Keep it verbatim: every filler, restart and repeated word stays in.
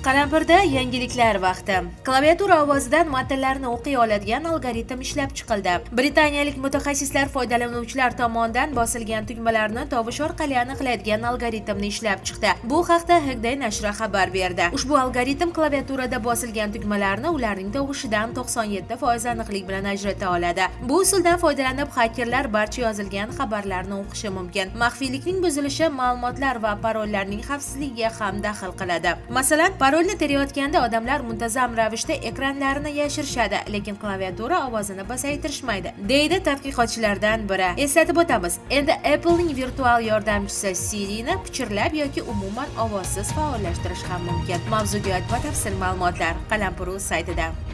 Qalampirda yangiliklar vaqti. Klaviatura ovozidan matnlarni o'qiy oladigan algoritm ishlab chiqildi. Britaniyalik mutaxassislar foydalanuvchilar tomonidan bosilgan tugmalarni tovush orqali aniqlaydigan algoritmni ishlab chiqdi. Bu haqda Hagday nashri xabar berdi. Ushbu algoritm klaviaturada bosilgan tugmalarni ularning tovushidan to'qson yetti foiz aniqlik bilan ajrata oladi. Bu usuldan foydalanib xakerlar barcha yozilgan xabarlarni o'qishi mumkin. Maxfiylikning buzilishi ma'lumotlar va parollarning xavfsizligiga ham daxl qiladi. Masalan, parolni terayotganda odamlar muntazam ravishda ekranlarini yashirishadi, lekin klaviatura ovozini pasaytirishmaydi, deydi tadqiqotchilardan biri. Eslatib o'tamiz, endi Apple'ning virtual yordamchisi Siri'ni pichirlab yoki umuman ovozsiz faollashtirish ham mumkin. Mavzuga batafsil ma'lumotlar Qalampir.uz saytida.